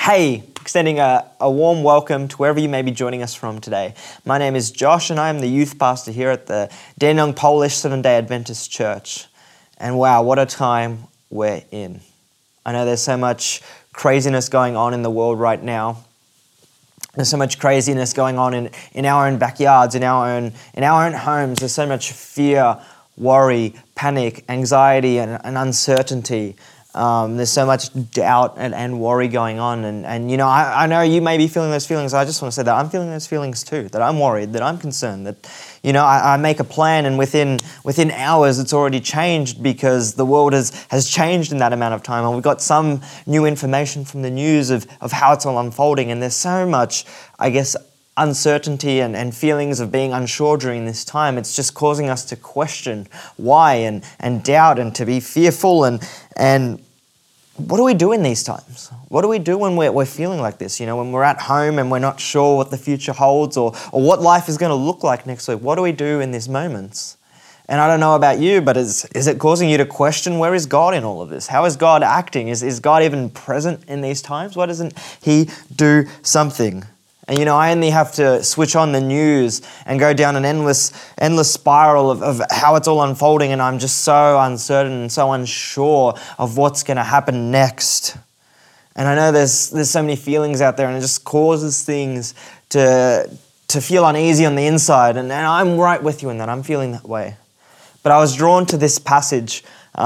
Hey, extending a warm welcome to wherever you may be joining us from today. My name is Josh and I am the youth pastor here at the Dandenong Polish Seventh-day Adventist Church. And wow, what a time we're in. I know there's so much craziness going on in the world right now. There's so much craziness going on in our own backyards, in our own homes. There's so much fear, worry, panic, anxiety, and uncertainty. There's so much doubt and worry going on. And you know, I know you may be feeling those feelings. I just want to say that I'm feeling those feelings too, that I'm worried, that I'm concerned, that, you know, I make a plan and within hours it's already changed because the world has changed in that amount of time. And we've got some new information from the news of how it's all unfolding. And there's so much, I guess, uncertainty and feelings of being unsure during this time. It's just causing us to question why and doubt and to be fearful and what do we do in these times? What do we do when we're feeling like this? You know, when we're at home and we're not sure what the future holds or what life is going to look like next week. What do we do in these moments? And I don't know about you, but is it causing you to question, where is God in all of this? How is God acting? Is God even present in these times? Why doesn't He do something? And you know, I only have to switch on the news and go down an endless spiral of how it's all unfolding, and I'm just so uncertain and so unsure of what's going to happen next. And I know there's so many feelings out there, and it just causes things to feel uneasy on the inside. And I'm right with you in that. I'm feeling that way. But I was drawn to this passage,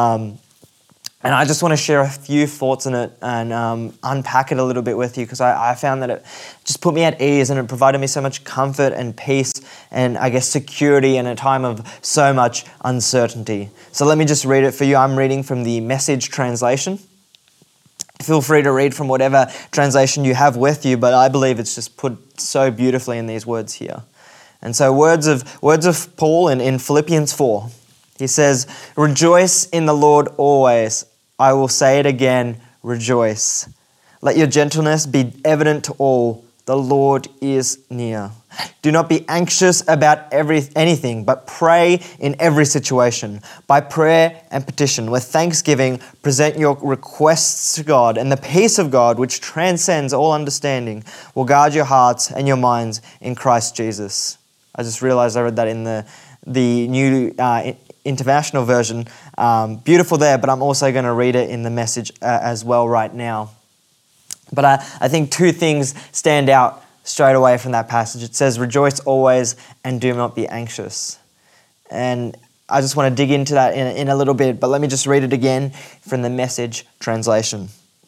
and I just want to share a few thoughts in it and unpack it a little bit with you because I found that it just put me at ease and it provided me so much comfort and peace and I guess security in a time of so much uncertainty. So let me just read it for you. I'm reading from the Message translation. Feel free to read from whatever translation you have with you, but I believe it's just put so beautifully in these words here. And so words of Paul in Philippians 4. He says, "Rejoice in the Lord always. I will say it again, rejoice. Let your gentleness be evident to all. The Lord is near. Do not be anxious about anything, but pray in every situation. By prayer and petition, with thanksgiving, present your requests to God, and the peace of God, which transcends all understanding, will guard your hearts and your minds in Christ Jesus." I just realized I read that in the New International Version. Beautiful there, but I'm also going to read it in the Message as well right now. But I think two things stand out straight away from that passage. It says, "Rejoice always and do not be anxious." And I just want to dig into that in a little bit, but let me just read it again from the Message translation.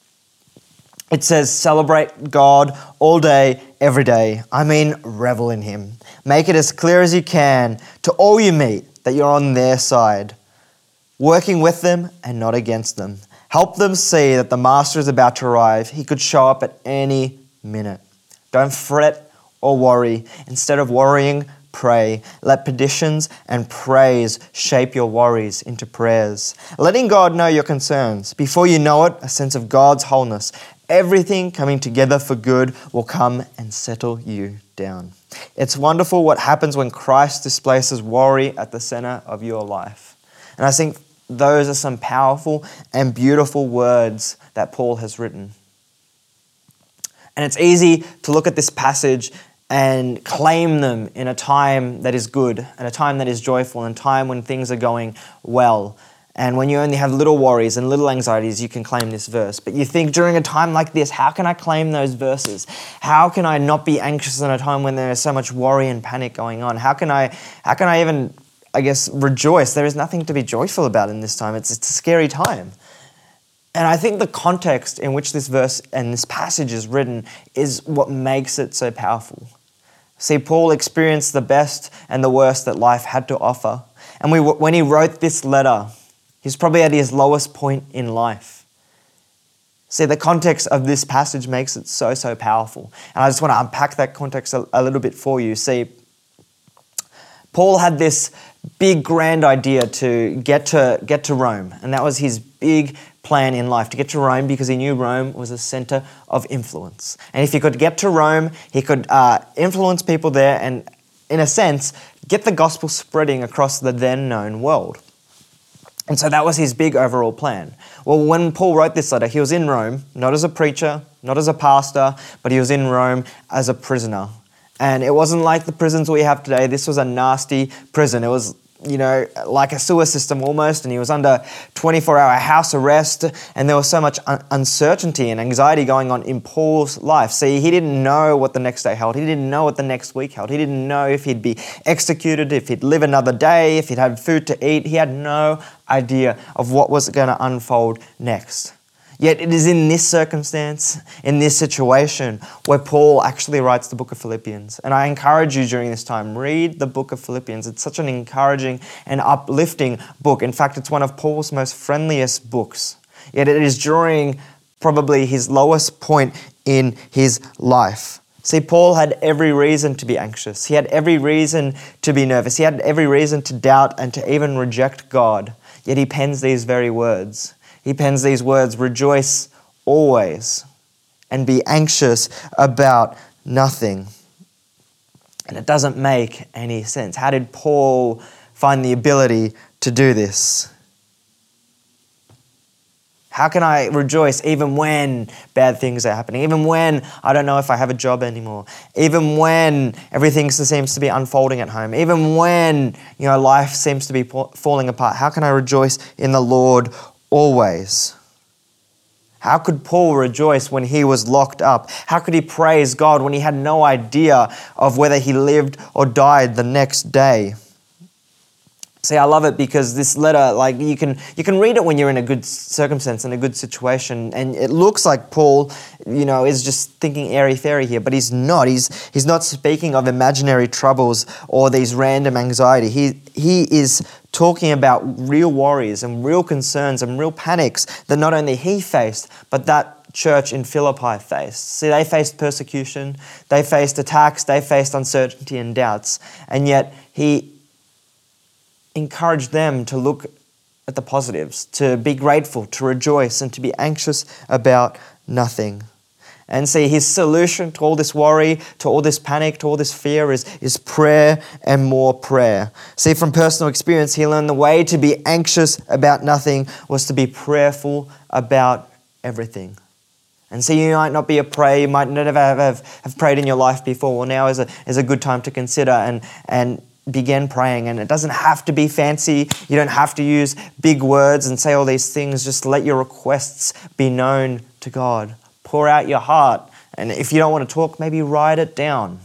It says, "Celebrate God all day, every day. I mean, revel in Him. Make it as clear as you can to all you meet that you're on their side, working with them and not against them. Help them see that the Master is about to arrive. He could show up at any minute. Don't fret or worry. Instead of worrying, pray. Let petitions and praise shape your worries into prayers. Letting God know your concerns. Before you know it, a sense of God's wholeness, everything coming together for good, will come and settle you down. It's wonderful what happens when Christ displaces worry at the center of your life." And I think those are some powerful and beautiful words that Paul has written. And it's easy to look at this passage and claim them in a time that is good, and a time that is joyful, and a time when things are going well. And when you only have little worries and little anxieties, you can claim this verse. But you think during a time like this, how can I claim those verses? How can I not be anxious in a time when there is so much worry and panic going on? How can I even, I guess, rejoice? There is nothing to be joyful about in this time. It's a scary time. And I think the context in which this verse and this passage is written is what makes it so powerful. See, Paul experienced the best and the worst that life had to offer. And when he wrote this letter, he's probably at his lowest point in life. See, the context of this passage makes it so powerful. And I just want to unpack that context a little bit for you. See, Paul had this big grand idea to get to Rome. And that was his big plan in life, to get to Rome because he knew Rome was a center of influence. And if he could get to Rome, he could influence people there and, in a sense, get the gospel spreading across the then known world. And so that was his big overall plan. Well, when Paul wrote this letter, he was in Rome, not as a preacher, not as a pastor, but he was in Rome as a prisoner. And it wasn't like the prisons we have today. This was a nasty prison. It was, like a sewer system almost, and he was under 24-hour house arrest, and there was so much uncertainty and anxiety going on in Paul's life. See, he didn't know what the next day held. He didn't know what the next week held. He didn't know if he'd be executed, if he'd live another day, if he'd have food to eat. He had no idea of what was going to unfold next. Yet it is in this circumstance, in this situation, where Paul actually writes the book of Philippians. And I encourage you during this time, read the book of Philippians. It's such an encouraging and uplifting book. In fact, it's one of Paul's most friendliest books. Yet it is during probably his lowest point in his life. See, Paul had every reason to be anxious. He had every reason to be nervous. He had every reason to doubt and to even reject God. Yet he pens these very words. He pens these words, rejoice always and be anxious about nothing. And it doesn't make any sense. How did Paul find the ability to do this? How can I rejoice even when bad things are happening? Even when I don't know if I have a job anymore? Even when everything seems to be unfolding at home? Even when, life seems to be falling apart? How can I rejoice in the Lord always? How could Paul rejoice when he was locked up? How could he praise God when he had no idea of whether he lived or died the next day? See, I love it because this letter, you can read it when you're in a good circumstance, in a good situation, and it looks like Paul, is just thinking airy-fairy here, but he's not. He's not speaking of imaginary troubles or these random anxiety. He is talking about real worries and real concerns and real panics that not only he faced, but that church in Philippi faced. See, they faced persecution, they faced attacks, they faced uncertainty and doubts, and yet he encourage them to look at the positives, to be grateful, to rejoice, and to be anxious about nothing. And see, his solution to all this worry, to all this panic, to all this fear is prayer and more prayer. See, from personal experience, he learned the way to be anxious about nothing was to be prayerful about everything. And see, you might not be a prayer, you might never have prayed in your life before. Well, now is a good time to consider and begin praying. And it doesn't have to be fancy. You don't have to use big words and say all these things. Just let your requests be known to God. Pour out your heart. And if you don't want to talk, maybe write it down.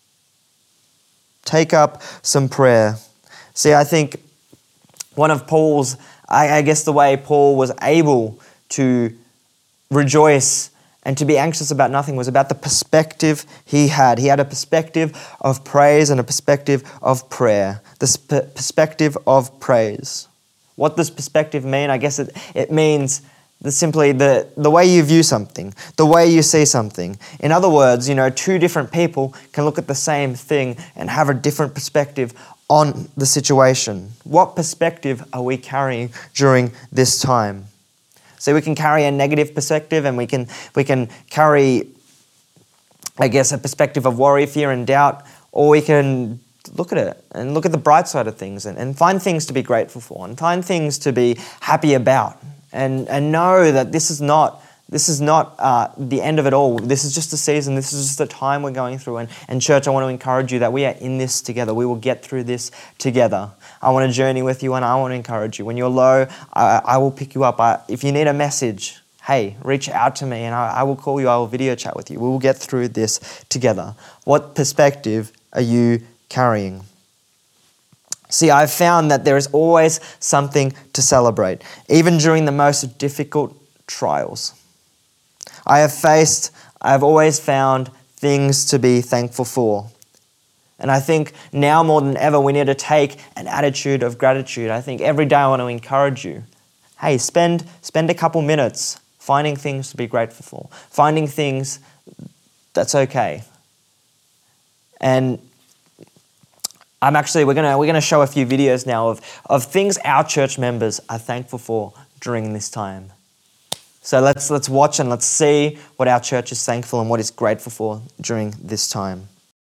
Take up some prayer. See, I think one of Paul's, I guess the way Paul was able to rejoice and to be anxious about nothing was about the perspective he had. He had a perspective of praise and a perspective of prayer. The perspective of praise. What does perspective mean? I guess it means simply the way you view something, the way you see something. In other words, two different people can look at the same thing and have a different perspective on the situation. What perspective are we carrying during this time? So we can carry a negative perspective, and we can carry, I guess, a perspective of worry, fear, and doubt, or we can look at it and look at the bright side of things and find things to be grateful for and find things to be happy about and know that this is not the end of it all. This is just a season. This is just a time we're going through. And church, I want to encourage you that we are in this together. We will get through this together. I want to journey with you, and I want to encourage you. When you're low, I will pick you up. If you need a message, hey, reach out to me, and I will call you. I will video chat with you. We will get through this together. What perspective are you carrying? See, I've found that there is always something to celebrate, even during the most difficult trials. I have always found things to be thankful for. And I think now more than ever, we need to take an attitude of gratitude. I think every day I want to encourage you. Hey, spend a couple minutes finding things to be grateful for, finding things that's okay. And we're gonna show a few videos now of things our church members are thankful for during this time. So let's watch and let's see what our church is thankful and what it's grateful for during this time.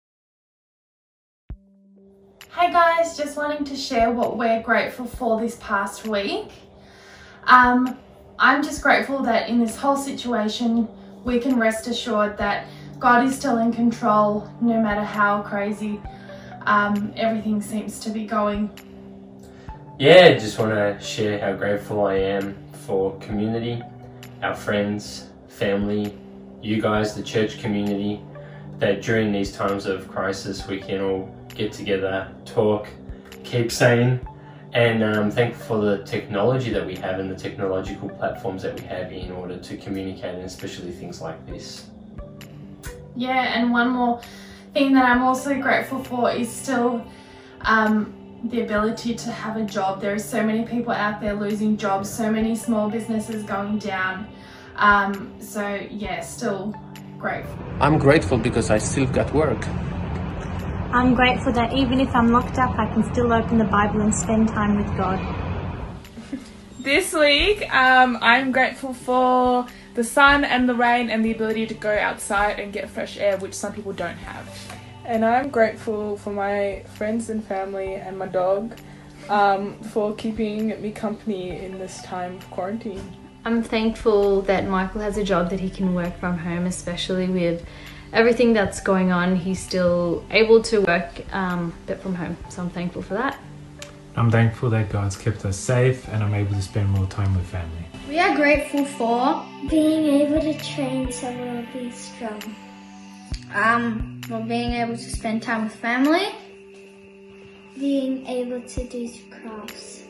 Hey guys, just wanting to share what we're grateful for this past week. I'm just grateful that in this whole situation, we can rest assured that God is still in control, no matter how crazy everything seems to be going. Yeah, just want to share how grateful I am for community, our friends, family, you guys, the church community, that during these times of crisis we can all get together, talk, keep sane, and I'm thankful for the technology that we have and the technological platforms that we have in order to communicate, and especially things like this. Yeah, and one more thing that I'm also grateful for is still the ability to have a job. There are so many people out there losing jobs, so many small businesses going down. So yeah, still grateful. I'm grateful because I still got work. I'm grateful that even if I'm locked up, I can still open the Bible and spend time with God. This week, I'm grateful for the sun and the rain and the ability to go outside and get fresh air, which some people don't have. And I'm grateful for my friends and family and my dog for keeping me company in this time of quarantine. I'm thankful that Michael has a job that he can work from home, especially with everything that's going on. He's still able to work but from home, so I'm thankful for that. I'm thankful that God's kept us safe and I'm able to spend more time with family. We are grateful for being able to train so we'll be strong. For being able to spend time with family. Being able to do crafts.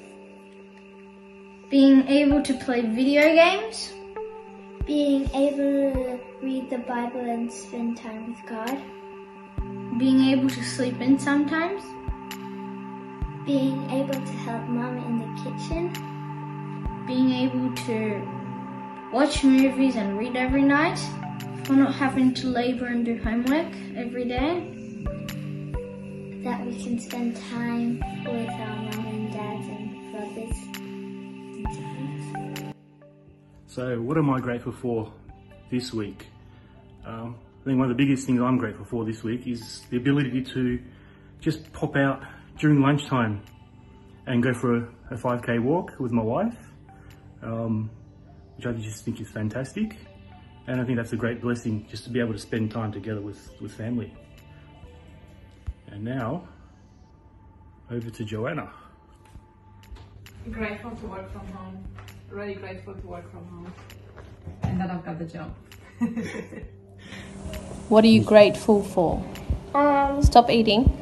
Being able to play video games. Being able to read the Bible and spend time with God. Being able to sleep in sometimes. Being able to help Mum in the kitchen. Being able to watch movies and read every night. For not having to labour and do homework every day. That we can spend time with our mum and dads and brothers and siblings. So what am I grateful for this week? I think one of the biggest things I'm grateful for this week is the ability to just pop out during lunchtime and go for a 5k walk with my wife, which I just think is fantastic. And I think that's a great blessing, just to be able to spend time together with family. And now, over to Joanna. Grateful to work from home. Really grateful to work from home. And that I've got the job. What are you grateful for? Stop eating.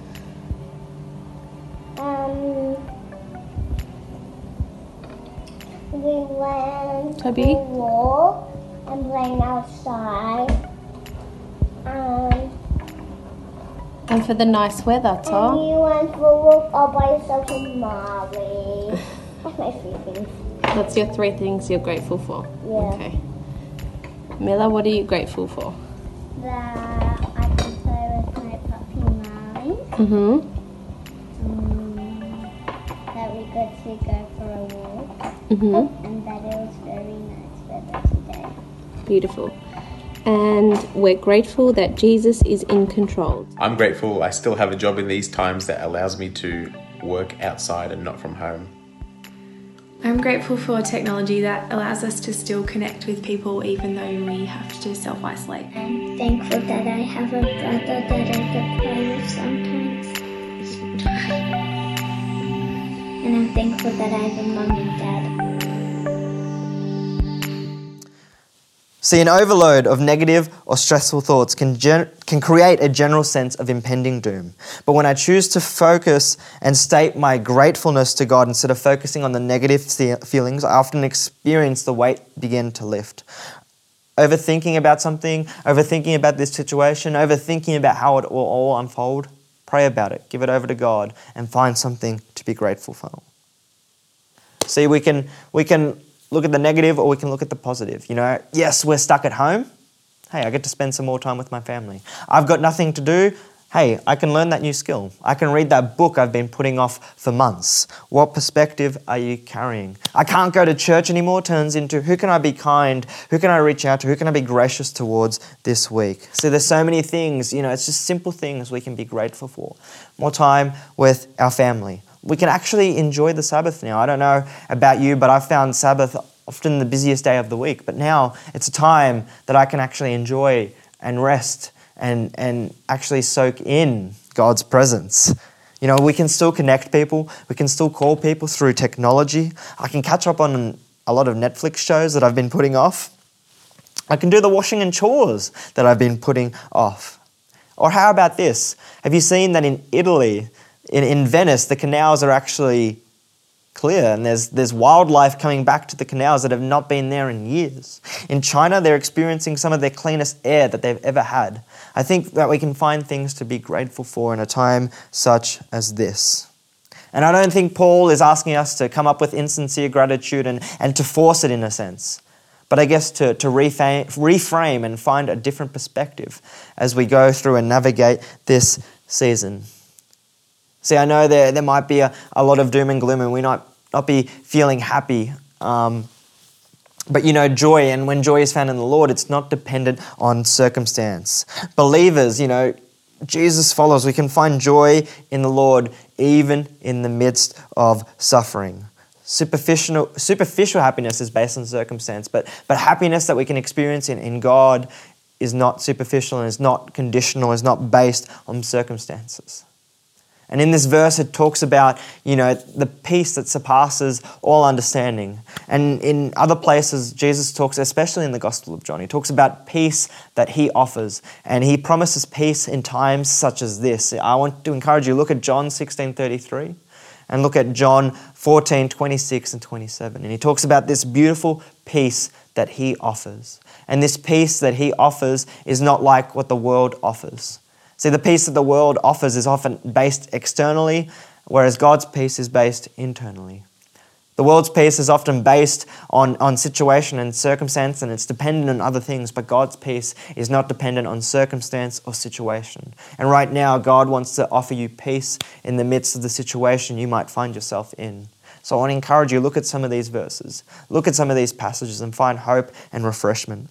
We went Toby? to walk and playing outside. And for the nice weather, Tom. And you went for a walk all by yourself with Molly. That's my 3 things. That's your 3 things you're grateful for? Yeah. Okay. Mila, what are you grateful for? That I can play with my puppy Molly. That we got to go for a walk. And that it was very nice weather today. Beautiful. And we're grateful that Jesus is in control. I'm grateful I still have a job in these times that allows me to work outside and not from home. I'm grateful for technology that allows us to still connect with people even though we have to self-isolate. I'm thankful that I have a brother that I can play with sometimes. And I'm thankful that I have a mum and dad. See, an overload of negative or stressful thoughts can create a general sense of impending doom. But when I choose to focus and state my gratefulness to God instead of focusing on the negative feelings, I often experience the weight begin to lift. Overthinking about something, overthinking about this situation, overthinking about how it will all unfold, pray about it, give it over to God, and find something to be grateful for. See, we can look at the negative or we can look at the positive. You know, yes, we're stuck at home. Hey, I get to spend some more time with my family. I've got nothing to do. Hey, I can learn that new skill. I can read that book I've been putting off for months. What perspective are you carrying? I can't go to church anymore turns into who can I be kind? Who can I reach out to? Who can I be gracious towards this week? So there's so many things, you know, it's just simple things we can be grateful for. More time with our family. We can actually enjoy the Sabbath now. I don't know about you, but I've found Sabbath often the busiest day of the week. But now it's a time that I can actually enjoy and rest and actually soak in God's presence. You know, we can still connect people. We can still call people through technology. I can catch up on a lot of Netflix shows that I've been putting off. I can do the washing and chores that I've been putting off. Or how about this? Have you seen that in Italy, in Venice, the canals are actually clear and there's wildlife coming back to the canals that have not been there in years. In China, they're experiencing some of their cleanest air that they've ever had. I think that we can find things to be grateful for in a time such as this. And I don't think Paul is asking us to come up with insincere gratitude and to force it in a sense, but I guess to reframe and find a different perspective as we go through and navigate this season. See, I know there might be a lot of doom and gloom and we might not be feeling happy. But you know, joy, and when joy is found in the Lord, it's not dependent on circumstance. Believers, you know, Jesus followers, we can find joy in the Lord even in the midst of suffering. Superficial happiness is based on circumstance, but happiness that we can experience in God is not superficial and is not conditional, is not based on circumstances. And in this verse, it talks about, you know, the peace that surpasses all understanding. And in other places, Jesus talks, especially in the Gospel of John, he talks about peace that he offers. And he promises peace in times such as this. I want to encourage you, look at John 16:33 and look at John 14:26 and 27. And he talks about this beautiful peace that he offers. And this peace that he offers is not like what the world offers. See, the peace that the world offers is often based externally, whereas God's peace is based internally. The world's peace is often based on situation and circumstance, and it's dependent on other things, but God's peace is not dependent on circumstance or situation. And right now, God wants to offer you peace in the midst of the situation you might find yourself in. So I want to encourage you, look at some of these verses, look at some of these passages and find hope and refreshment.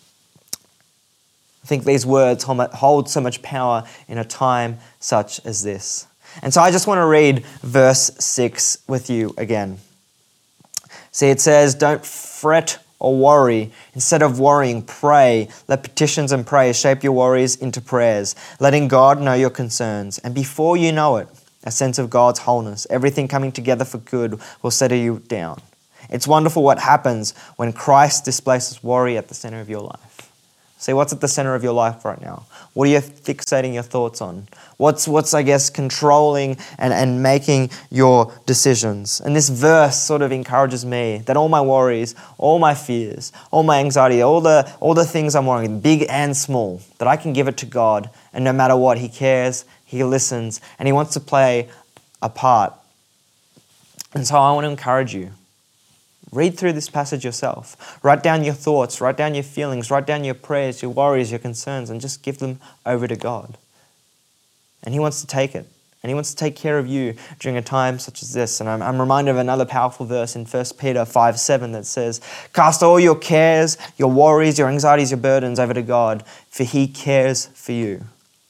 I think these words hold so much power in a time such as this. And so I just want to read verse 6 with you again. See, it says, don't fret or worry. Instead of worrying, pray. Let petitions and prayers shape your worries into prayers, letting God know your concerns. And before you know it, a sense of God's wholeness, everything coming together for good, will settle you down. It's wonderful what happens when Christ displaces worry at the center of your life. See, what's at the center of your life right now? What are you fixating your thoughts on? What's I guess, controlling and making your decisions? And this verse sort of encourages me that all my worries, all my fears, all my anxiety, all the things I'm worrying, big and small, that I can give it to God, and no matter what, He cares, He listens, and He wants to play a part. And so I want to encourage you. Read through this passage yourself. Write down your thoughts, write down your feelings, write down your prayers, your worries, your concerns, and just give them over to God. And He wants to take it. And He wants to take care of you during a time such as this. And I'm reminded of another powerful verse in 1 Peter 5:7 that says, cast all your cares, your worries, your anxieties, your burdens over to God, for He cares for you.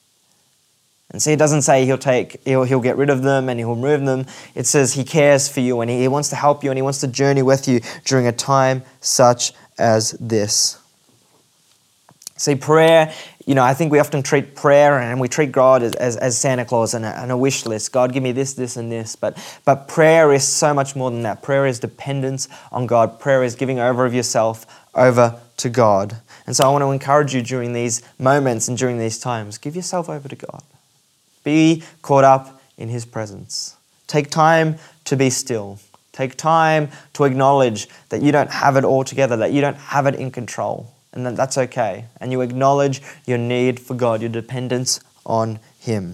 And see, it doesn't say he'll get rid of them and He'll remove them. It says He cares for you and He wants to help you and He wants to journey with you during a time such as this. See, prayer, you know, I think we often treat prayer and we treat God as Santa Claus and a wish list. God, give me this, this, and this. But prayer is so much more than that. Prayer is dependence on God. Prayer is giving over of yourself over to God. And so I want to encourage you during these moments and during these times, give yourself over to God. Be caught up in His presence. Take time to be still. Take time to acknowledge that you don't have it all together, that you don't have it in control, and that that's okay. And you acknowledge your need for God, your dependence on Him.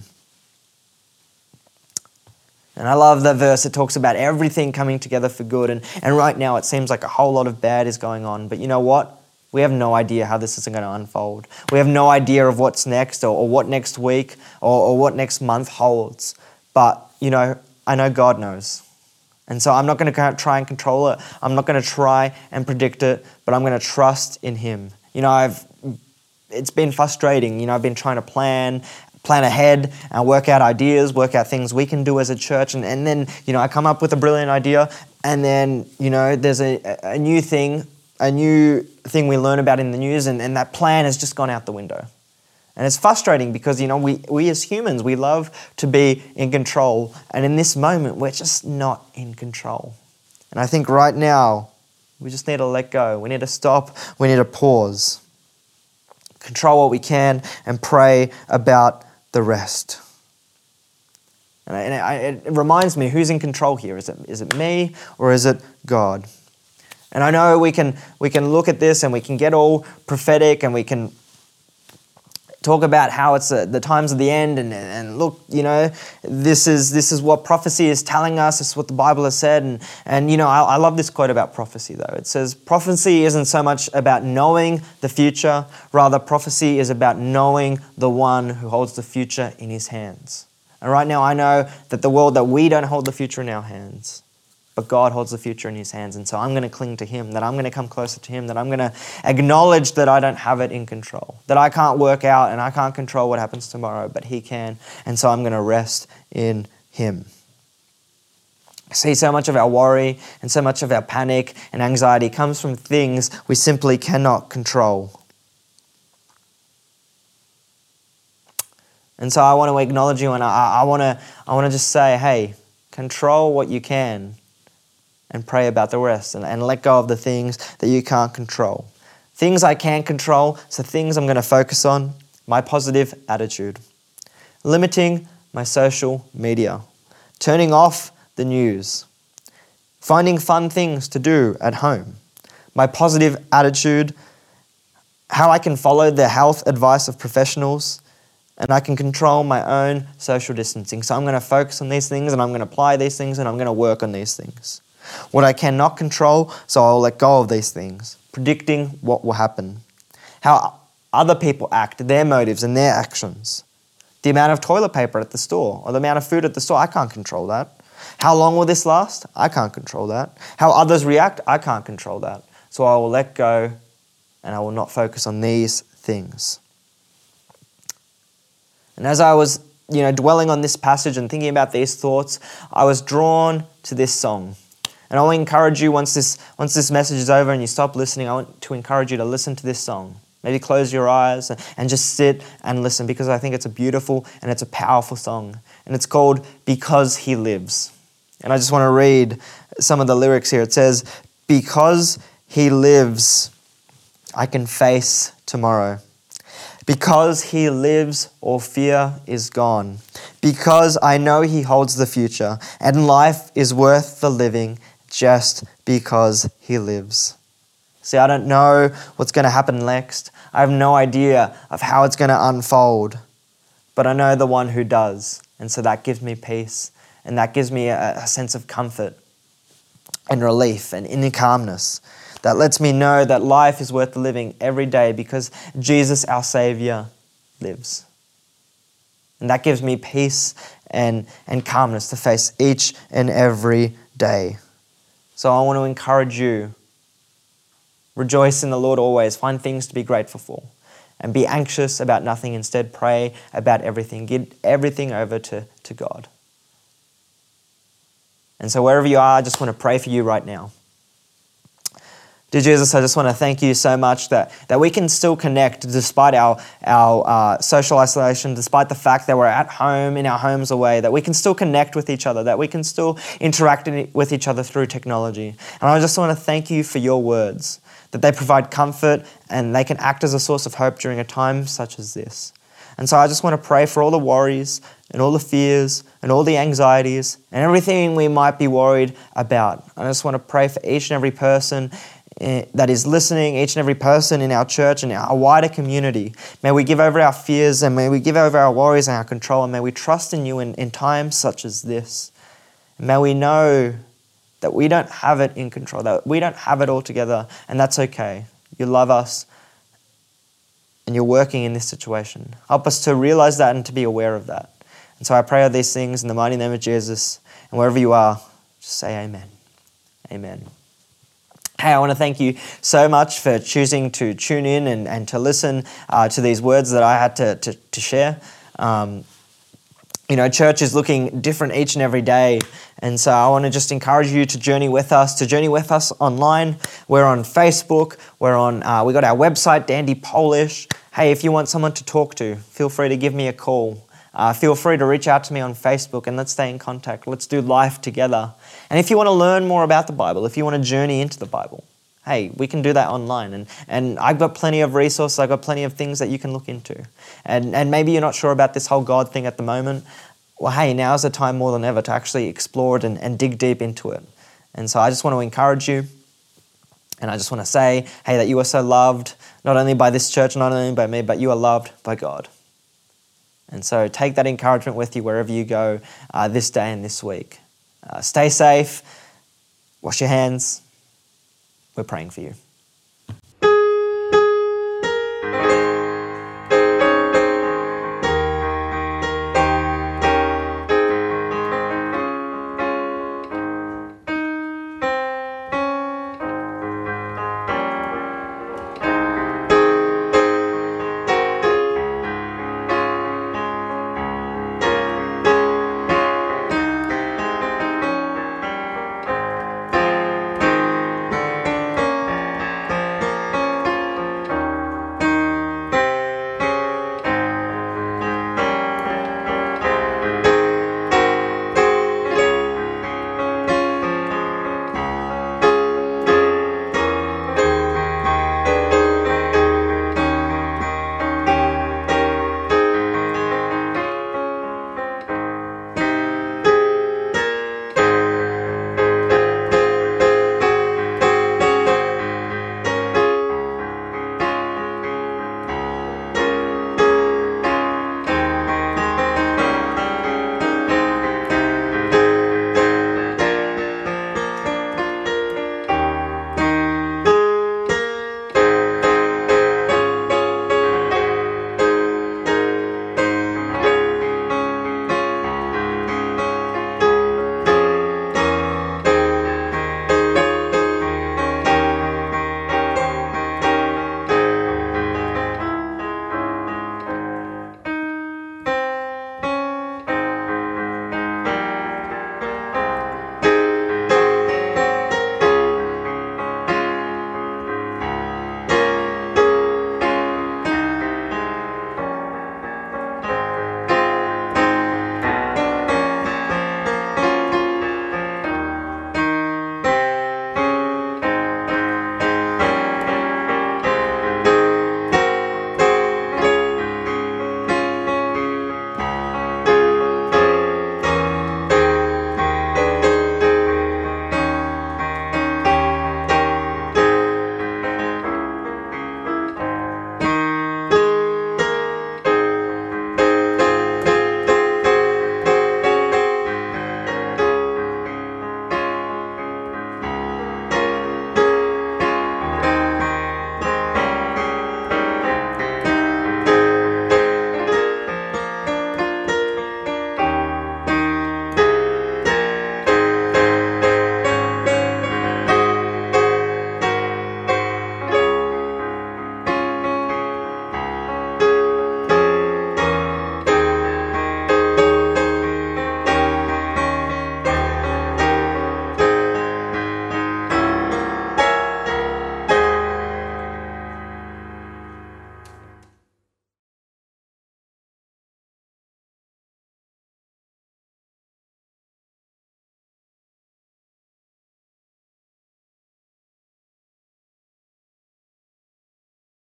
And I love that verse. It talks about everything coming together for good. And right now it seems like a whole lot of bad is going on. But you know what? We have no idea how this is going to unfold. We have no idea of what's next or what next week or what next month holds. But, you know, I know God knows. And so I'm not going to try and control it. I'm not going to try and predict it, but I'm going to trust in Him. You know, it's been frustrating. You know, I've been trying to plan plan ahead and work out ideas, work out things we can do as a church. And then, I come up with a brilliant idea, and then, there's a new thing we learn about in the news, and that plan has just gone out the window. And it's frustrating because, we as humans, we love to be in control. And in this moment, we're just not in control. And I think right now, we just need to let go. We need to stop. We need to pause. Control what we can and pray about the rest. And it reminds me, who's in control here? Is it me or is it God? And I know we can look at this and we can get all prophetic and we can talk about how it's the times of the end and look, this is what prophecy is telling us. This is what the Bible has said. And I love this quote about prophecy though. It says, prophecy isn't so much about knowing the future. Rather, prophecy is about knowing the one who holds the future in his hands. And right now I know that we don't hold the future in our hands. But God holds the future in his hands. And so I'm going to cling to him, that I'm going to come closer to him, that I'm going to acknowledge that I don't have it in control, that I can't work out and I can't control what happens tomorrow, but he can. And so I'm going to rest in him. See, so much of our worry and so much of our panic and anxiety comes from things we simply cannot control. And so I want to acknowledge you, and I want to just say, hey, control what you can. And pray about the rest and let go of the things that you can't control. Things I can control, so things I'm going to focus on, my positive attitude. Limiting my social media. Turning off the news. Finding fun things to do at home. My positive attitude, how I can follow the health advice of professionals, and I can control my own social distancing. So I'm going to focus on these things and I'm going to apply these things and I'm going to work on these things. What I cannot control, so I'll let go of these things. Predicting what will happen. How other people act, their motives and their actions. The amount of toilet paper at the store or the amount of food at the store, I can't control that. How long will this last? I can't control that. How others react, I can't control that. So I will let go and I will not focus on these things. And as I was, dwelling on this passage and thinking about these thoughts, I was drawn to this song. And I want to encourage you, once this message is over and you stop listening, I want to encourage you to listen to this song. Maybe close your eyes and just sit and listen, because I think it's a beautiful and it's a powerful song. And it's called Because He Lives. And I just want to read some of the lyrics here. It says, because He lives, I can face tomorrow. Because He lives, all fear is gone. Because I know He holds the future, and life is worth the living just because He lives. See, I don't know what's going to happen next. I have no idea of how it's going to unfold. But I know the one who does. And so that gives me peace. And that gives me a sense of comfort and relief and inner calmness. That lets me know that life is worth living every day because Jesus, our Saviour, lives. And that gives me peace and calmness to face each and every day. So I want to encourage you, rejoice in the Lord always, find things to be grateful for, and be anxious about nothing. Instead, pray about everything. Give everything over to God. And so wherever you are, I just want to pray for you right now. Dear Jesus, I just want to thank you so much that we can still connect despite our social isolation, despite the fact that we're at home, in our homes away, that we can still connect with each other, that we can still interact with each other through technology. And I just want to thank you for your words, that they provide comfort and they can act as a source of hope during a time such as this. And so I just want to pray for all the worries and all the fears and all the anxieties and everything we might be worried about. I just want to pray for each and every person that is listening, each and every person in our church and our wider community. May we give over our fears and may we give over our worries and our control, and may we trust in you in times such as this. And may we know that we don't have it in control, that we don't have it all together, and that's okay. You love us and you're working in this situation. Help us to realize that and to be aware of that. And so I pray all these things in the mighty name of Jesus, and wherever you are, just say amen. Amen. Hey, I want to thank you so much for choosing to tune in and to listen to these words that I had to share. Church is looking different each and every day. And so I want to just encourage you to journey with us online. We're on Facebook. We got our website, Dandy Polish. Hey, if you want someone to talk to, feel free to give me a call. Feel free to reach out to me on Facebook and let's stay in contact. Let's do life together. And if you want to learn more about the Bible, if you want to journey into the Bible, hey, we can do that online. And I've got plenty of resources. I've got plenty of things that you can look into. And maybe you're not sure about this whole God thing at the moment. Well, hey, now's the time more than ever to actually explore it and dig deep into it. And so I just want to encourage you. And I just want to say, hey, that you are so loved, not only by this church, not only by me, but you are loved by God. And so take that encouragement with you wherever you go this day and this week. Stay safe. Wash your hands. We're praying for you.